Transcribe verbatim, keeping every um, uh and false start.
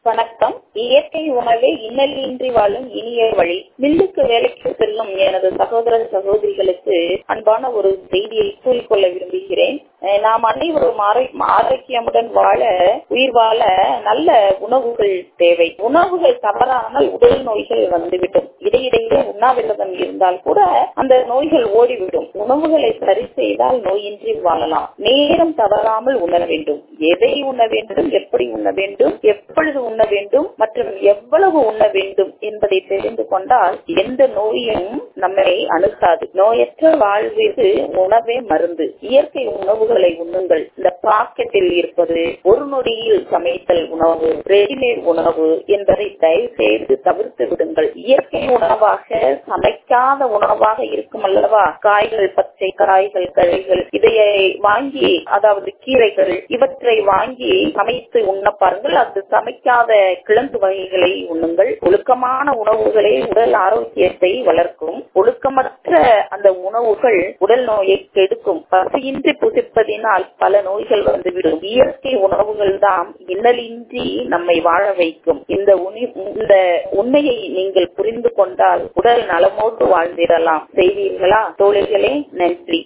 வணக்கம். இயற்கை உணவே இன்னலின்றி வாழும் இனிய வழி. மில்லுக்கு வேலைக்கு செல்லும் எனது சகோதர சகோதரிகளுக்கு அன்பான ஒரு செய்தியை கூறிக்கொள்ள விரும்புகிறேன். நாம் அனைவரும் ஆரோக்கியமுடன் வாழ, உயிர் வாழ நல்ல உணவுகள் தேவை. உணவுகள் தவறாமல் உடல் நோய்கள் வந்துவிடும். இடையிடையே உண்ணாவிரதம் இருந்தால் கூட அந்த நோய்கள் ஓடிவிடும். உணவுகளை சரி செய்தால் நோயின்றி வாழலாம். நேரம் தவறாமல் உண்ண வேண்டும். எதை உண்ண வேண்டும், எப்படி உண்ண வேண்டும், எப்பொழுது உண்ண வேண்டும் மற்றும் எவ்வளவு உண்ண வேண்டும் என்பதை தெரிந்து கொண்டால் எந்த நோயும் நம்மை அணுகாது. நோயற்ற வாழ்விற்கு உணவே மருந்து. இயற்கை உணவுகளை உண்ணுங்கள். இந்த பாக்கெட்டில் இருப்பது ஒரு நொடியில் சமைத்தல் உணவு, ரெடிமேட் உணவு என்பதை தயவு செய்து தவிர்த்து விடுங்கள். இயற்கை உணவாக சமைக்காத உணவாக இருக்கும் அல்லவா, காய்கள், பச்சை காய்கள், கழிகள், இதையை வாங்கி, அதாவது கீரைகள், இவற்றை வாங்கி சமைத்து உண்ண பாருங்கள். அது சமைக்காத கிழங்கு வகைகளை உண்ணுங்கள். ஒழுக்கமான உணவுகளே உடல் ஆரோக்கியத்தை வளர்க்கும். ஒழுக்கமற்ற அந்த உணவுகள் உடல் நோயை கெடுக்கும். பசியின்றி புசிப்பதினால் பல நோய்கள் வந்துவிடும். இயற்கை உணவுகள் தான் இன்னலின்றி நம்மை வாழ வைக்கும். இந்த இந்த உண்மையை நீங்கள் புரிந்து கொண்டால் உடல் நலமோடு வாழ்ந்திடலாம். செய்வீர்களா தோழிகளே? நன்றி.